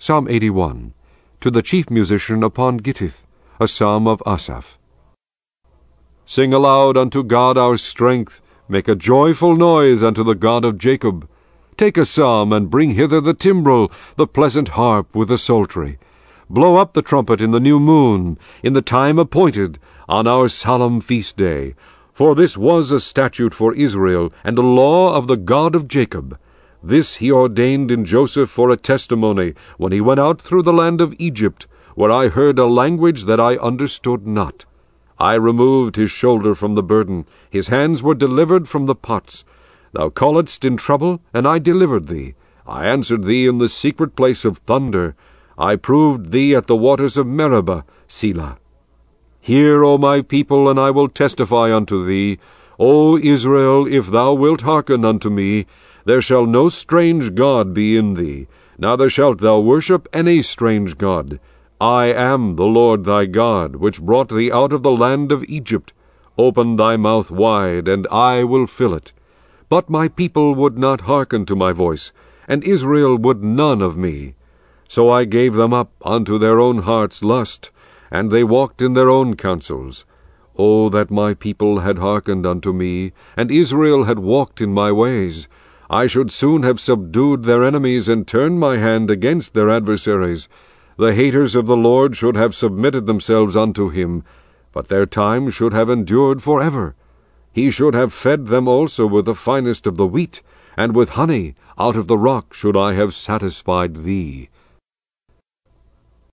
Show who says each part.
Speaker 1: Psalm 81. To the chief musician upon Gittith, a psalm of Asaph. Sing aloud unto God our strength, make a joyful noise unto the God of Jacob. Take a psalm, and bring hither the timbrel, the pleasant harp with the psaltery. Blow up the trumpet in the new moon, in the time appointed, on our solemn feast day. For this was a statute for Israel, and a law of the God of Jacob. This he ordained in Joseph for a testimony, when he went out through the land of Egypt, where I heard a language that I understood not. I removed his shoulder from the burden, his hands were delivered from the pots. Thou calledst in trouble, and I delivered thee. I answered thee in the secret place of thunder. I proved thee at the waters of Meribah, Selah. Hear, O my people, and I will testify unto thee. O Israel, if thou wilt hearken unto me, there shall no strange god be in thee, neither shalt thou worship any strange god. I am the Lord thy God, which brought thee out of the land of Egypt. Open thy mouth wide, and I will fill it. But my people would not hearken to my voice, and Israel would none of me. So I gave them up unto their own heart's lust, and they walked in their own counsels. O that my people had hearkened unto me, and Israel had walked in my ways! I should soon have subdued their enemies, and turned my hand against their adversaries. The haters of the Lord should have submitted themselves unto him, but their time should have endured forever. He should have fed them also with the finest of the wheat, and with honey out of the rock should I have satisfied thee.